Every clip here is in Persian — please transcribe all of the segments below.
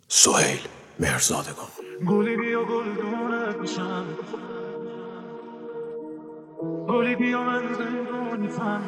سهیل مهرزادگان. گلی بیا گلدونت میشم، گلی بیا من زندونیتم،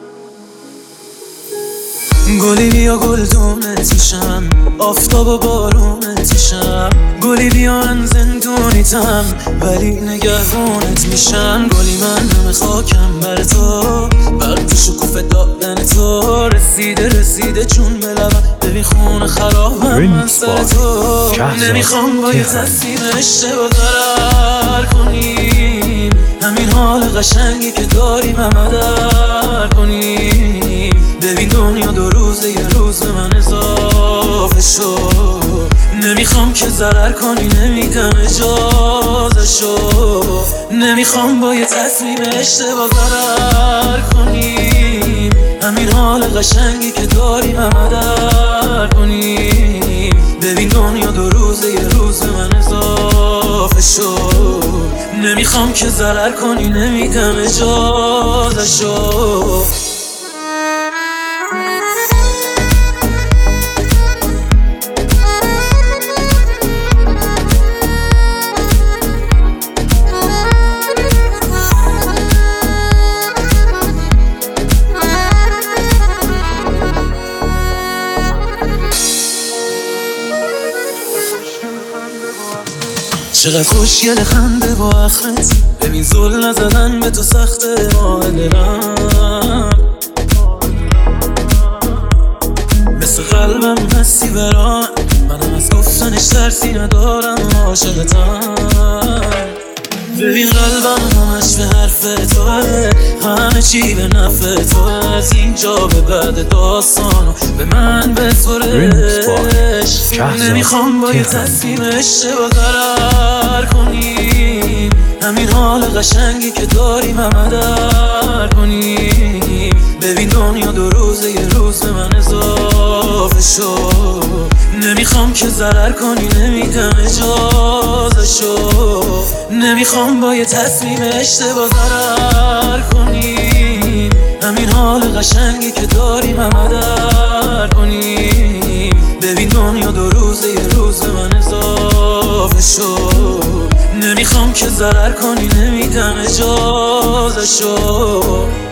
گلی بیا گلدونت میشم، آفتاب و بارونت میشم، گلی بیا من زندونیتم ولی نگهبونت میشم. گلی من همه خاکم بر تو، بر تو شکوف دادن تو رسیده چون به لبم. ببین خونه خرابم من سر تو، نمیخوام با یه تصمیم اشتباه ضرر کنیم، همین حال قشنگی که داریم همه کنیم. ببین دنیا دو روزه، یه روز به من اضافه شد، نمیخوام که ضرر کنی، نمیدم اجازه شد، نمیخوام با یه تصمیم اشتباه ضرر کنیم، همین حال قشنگی که داریم همه کنیم. ببین دنیا دو روزه، یه روز به من اضافه شد، نمیخوام که ضرر کنی، نمیدم اجازه شد. چقدر خوشگل خنده با آخرت، ببین زل نزدن به تو سخته دلم، مثل قلبم هستی برام، منم از گفتنش ترسی ندارم، عاشقتم. ببین قلبم همش به حرف توه، همه چی به نفع توه، از اینجا به بعد داستانو به من بسپرش. نمیخوام با یه تصمیم اشتباه ضرر کنیم، همین حال قشنگی که داریم همه کنیم. ببین دنیا دو روزه، یه روز به من اضافه شد، نمیخوام که ضرر کنی، نمیدم اجازه شد، نمیخوام با یه تصمیم اشتباه ضرر کنیم، همین حال قشنگی که داریم همه کنیم. ببین دنیا دو روزه، یه روز به من اضافه شد، نمیخوام که ضرر کنی، نمیدم اجازه شد.